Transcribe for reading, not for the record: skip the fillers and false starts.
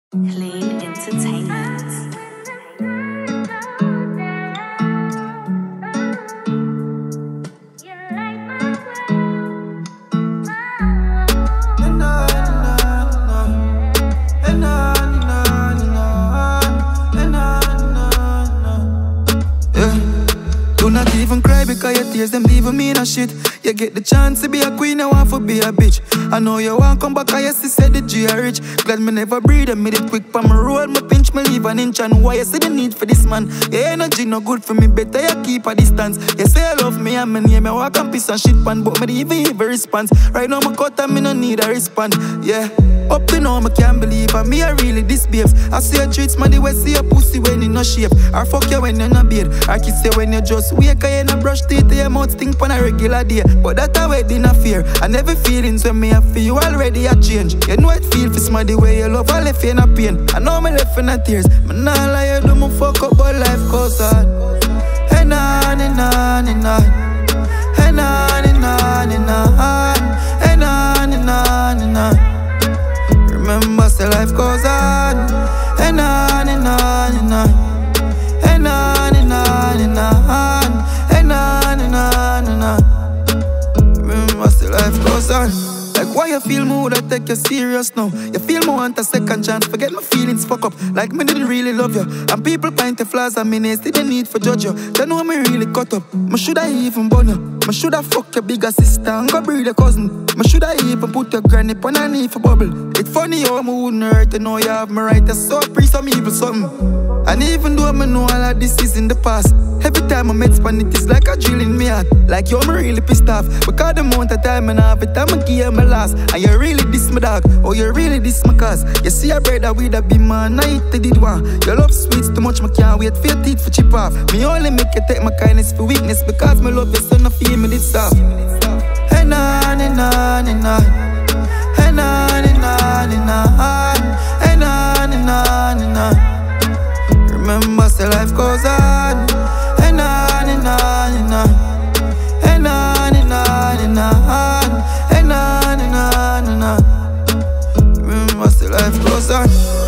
Clean Entertainment. Do not even cry because your tears them leaving me in a shit. You get the chance to be a queen, you want to be a bitch. I know you want come back, I used to say the G are rich. Glad me never breathe, I made it quick pa my roll, me pinch, me leave an inch. And why you see the need for this man? Your energy no good for me, better you keep a distance. You say you love me and me name me walk and piss and shit pan, but me even response. Right now my cut and me no need a response, yeah. Up to now, I can't believe and me I really disbehave. I see your treats, man, the way see your pussy when you no shape. Or fuck you when you no beard. Or kiss you when you just wake and you no brush teeth. Your mouth stink on a regular day. But that a wedding affair. And every feelings when me have for you already a change. You know it feel for somebody where you love, I left you in a pain. I know me left in a tears. Me nah lie, you do me fuck up, but life goes on. Hey nah, nah, nah, nah. Hey nah, nah, nah, nah. Hey nah, nah, nah, nah. Remember, say life goes on. Hey na na na na. Hey na na na na. Hey na na na na. Remember, say life goes on. Like why you feel me would I take you serious now? You feel me want a second chance, forget my feelings fuck up. Like me didn't really love you. And people point the flaws and me still the need for judge you. They know me really cut up. Me shoulda even burn you. Me shoulda fuck your bigger sister and go breed your cousin. Me shoulda even put your granny on a knee for bubble. It's funny how me wouldn't hurt, you know you have me right. That's so pre some evil something. And even though me know all of this is in the past, every time I met span it is like a drill in me heart. Like yo, me really pissed off because the amount of time and half it time I give my last. And you really diss my dog, or you really diss my cause. You see a brother with a big man, I hit did one. Your love sweets too much, me can't wait for your teeth for chip off. Me only make you take my kindness for weakness because me love you so no feel me this soft. Hey na na na na. Hey na na na na. Hey na na na na. Remember, say life goes on. Hey na na na na. Hey na na na na. Hey na na na na. Remember, say life goes on.